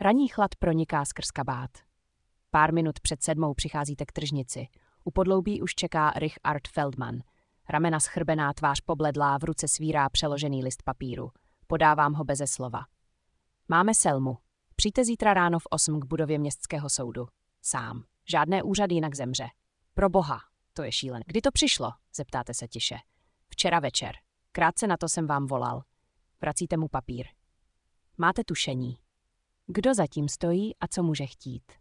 Ranní chlad proniká skrz kabát. Pár minut před 7 přicházíte k tržnici. U podloubí už čeká Richard Feldman. Ramena schrbená, tvář pobledlá, v ruce svírá přeložený list papíru. Podávám ho beze slova. Máme Selmu. Přijďte zítra ráno v 8 k budově městského soudu. Sám. Žádné úřady, jinak zemře. Pro boha, to je šílen. Kdy to přišlo? Zeptáte se tiše. Včera večer. Krátce na to jsem vám volal. Vracíte mu papír. Máte tušení. Kdo zatím stojí a co může chtít?